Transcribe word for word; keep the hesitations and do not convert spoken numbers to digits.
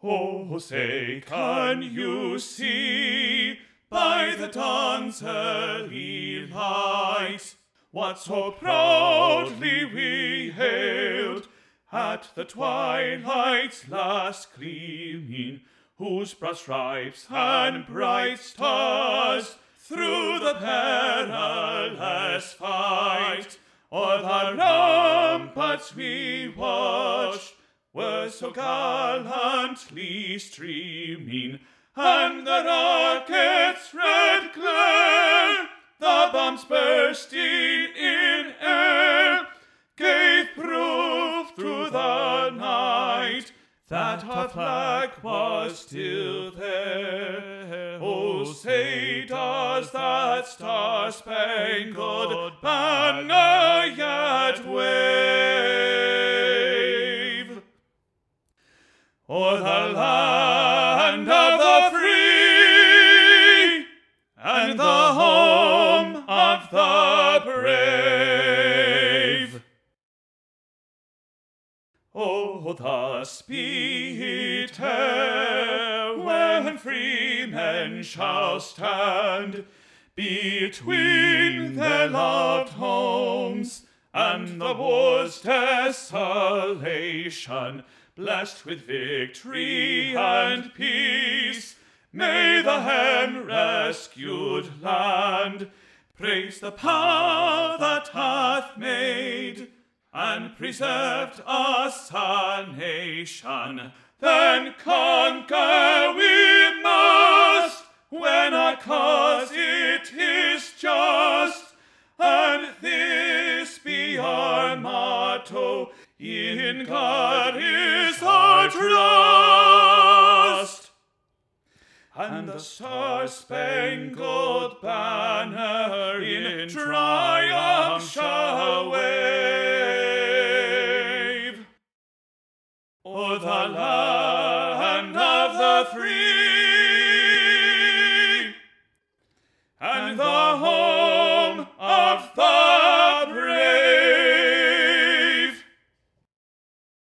Oh, say, can you see by the dawn's early light what so proudly we hailed at the twilight's last gleaming, whose broad stripes and bright stars through the perilous fight o'er the ramparts we watched were so gallantly streaming, and the rocket's red glare, the bombs bursting in air, gave proof through the night that our flag was still there. Oh, say, does that star-spangled banner yet wave o'er the land of the free and the home of the brave? Oh, thus be it e'er when free men shall stand between their loved homes and the war's desolation, blessed with victory and peace, may the hen-rescued land praise the power that hath made and preserved us a nation. Then conquer we must, when our cause it is just, and this be our motto: in God is our trust. And the star-spangled banner in triumph shall wave o'er the land of the free and the home